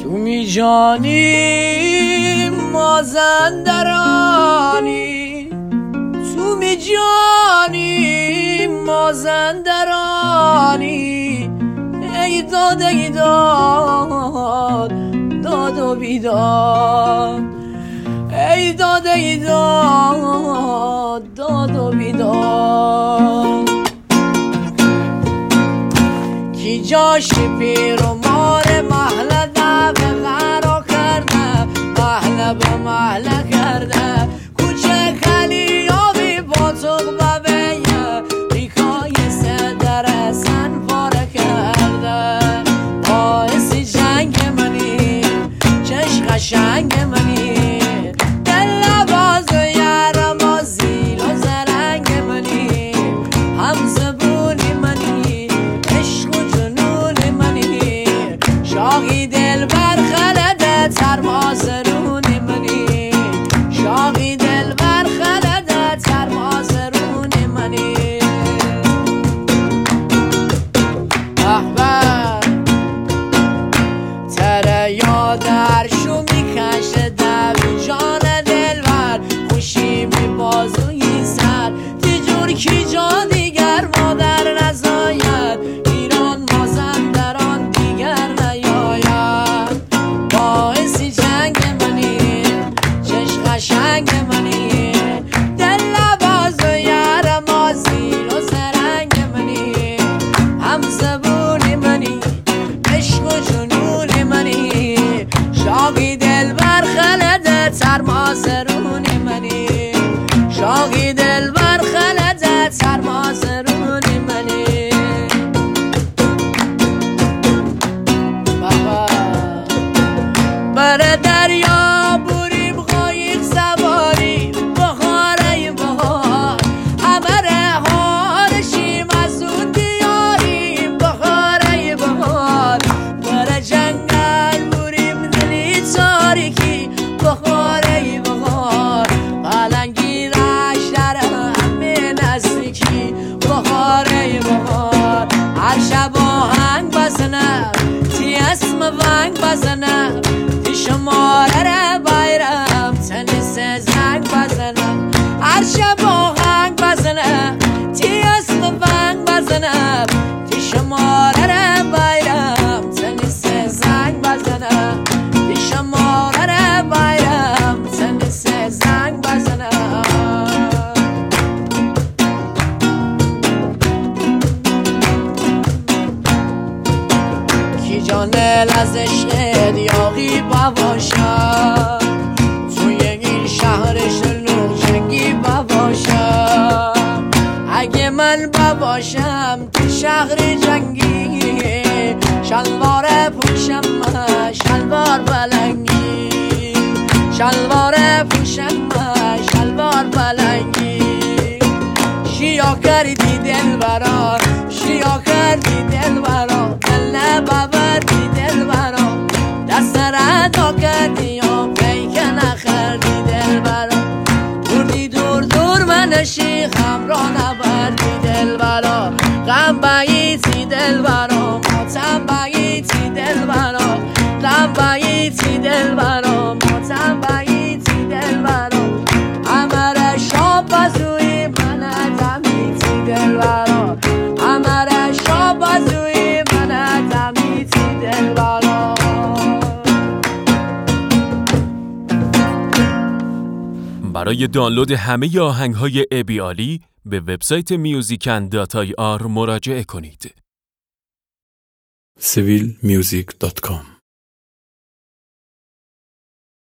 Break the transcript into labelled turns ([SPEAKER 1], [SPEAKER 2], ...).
[SPEAKER 1] تو می جانی مازندرانی، تو می جانی مازندرانی، ای داد ای داد داد و بیداد، ای داد ای داد داد و بیداد. کی جاش پیر و مار محله ده به غرا کرده، محله به محله کرده، کوچه کلیابی با تقبه بیه، ریکای سدر سن پاره کرده. باعثی جنگ منی چش قشنگ منی، دل باز و یارم و زیل و زرنگ منی، هم زبونی منی عشق و جنون منی، شاقی دل برخلده ترمازرون منی، شاقی دل برخلده ترمازرون منی. تره یادر شو میکشه دوی جان دلبر، خوشی می بازوی سر تیجور کی جا دیگر مادر نزاید، ایران مازندران دیگر نیاید. باعثی جنگ منی چش قشنگ منی، دل باز و یارم و زیر و زرنگ منی، هم زبونی منی عشق و جنون منی، شاقی دل برخلده ترمازرون منی، شاقی دل برخلده ترمازرون منی. بابا بر دریا بریم قایق سواری، بخاره بهار همه هارشیم از اون دیاریم، بخاره بهار بر جنگل بریم دلی تاریکی، بخاره بهار قلنگی رشتر همه نزدیکی، بخاره بهار هر شب آهنگ بزنم تی اسم ونگ بزنم، تی شماره بایرم تنیس زنگ بزنم، هر شب آهنگ بزنم تی اسم ونگ بزنم، تی شماره بایرم تنیس زنگ بزنم، تی شماره بایرم تنیس زنگ بزنم. کی جانل از عشق دیاقی بباشد، توی این شهر شلوغ جنگی بباشد، اگه من بباشم تو شهر جنگی، شلوار پوشم شلوار بلنگی، شلوار پوشم شلوار بلنگی، شیا کردی دل برا شیا کردی دل برا، دل نبردی دل برا، دست ردا کردی یا پیک نخردی دل برا، بردی دور دور منشی غم را نبردی دل برا، غم باییتی دل برا، ماتم باییتی دل برا، غم باییتی دل برا، ماتم باییتی دل برا، امر شاب بزوی من دمیتی دل برا، امر شاب بزوی من دمیتی دل برا.
[SPEAKER 2] برای دانلود همه آهنگ‌های ابی علی به وبسایت musicand.ir مراجعه کنید.
[SPEAKER 3] civilmusic.com